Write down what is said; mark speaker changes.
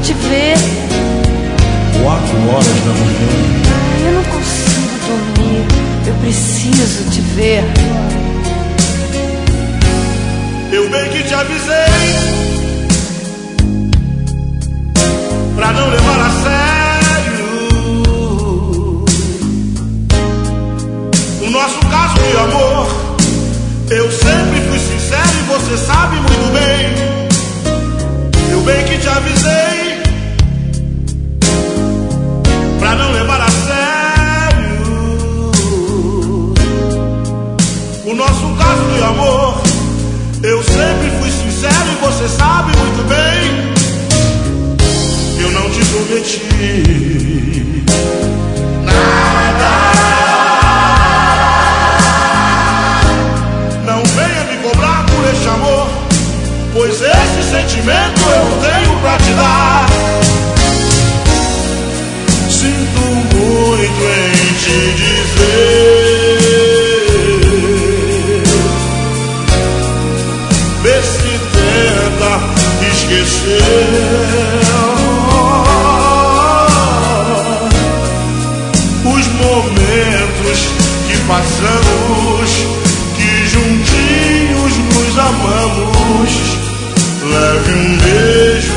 Speaker 1: te ver.
Speaker 2: 4 horas da manhã.
Speaker 1: Eu não consigo dormir, eu preciso te ver.
Speaker 3: Eu bem que te avisei pra não levar a sério o nosso caso de amor. Eu sempre fui sincero e você sabe muito bem. Eu bem que te avisei pra não levar a sério o nosso caso de amor. Eu sempre fui sincero e você sabe muito bem. Eu não te prometi nada. Não venha me cobrar por este amor, pois esse sentimento eu tenho pra te dar. Sinto muito em te dizer, vê se tenta esquecer os momentos que passamos, que juntinhos nos amamos. Leve um beijo